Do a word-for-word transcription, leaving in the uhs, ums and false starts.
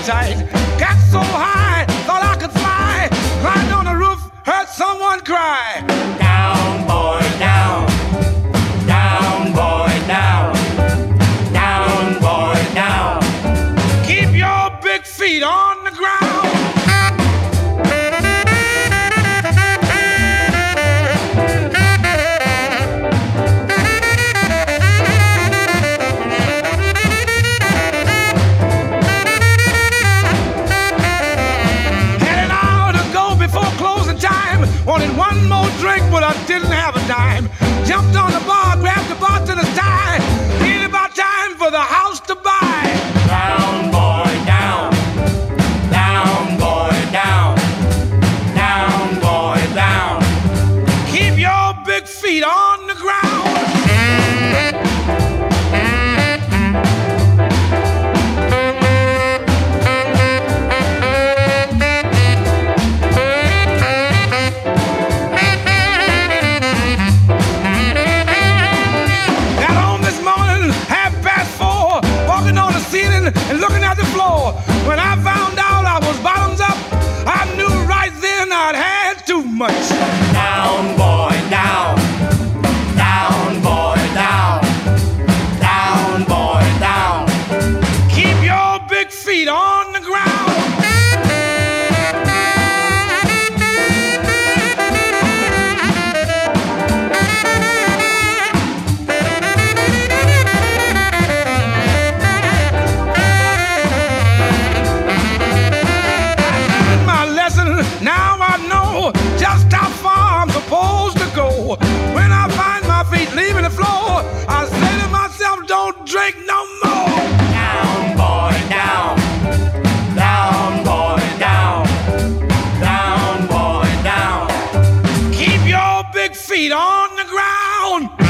tight. Got so high, thought I could fly. Climbed on the roof, heard someone cry. Down, boy, down. Down, boy, down. Down, boy, down. Keep your big feet on the ground. Wanted one more drink, but I didn't have a dime. Jumped on the bar, grabbed the bartender's tie. Ain't about time for the house to buy. Down, boy, down. Down, boy, down. Down, boy, down. Keep your big feet on the ground. And looking at the floor, when I found out I was bottoms up, I knew right then I'd had too much. Down, boy, down. Down, boy, down. Down, boy, down. Keep your big feet on the ground. Now I know just how far I'm supposed to go. When I find my feet leaving the floor, I say to myself, don't drink no more. Down, boy, down. Down, boy, down. Down, boy, down. Keep your big feet on the ground.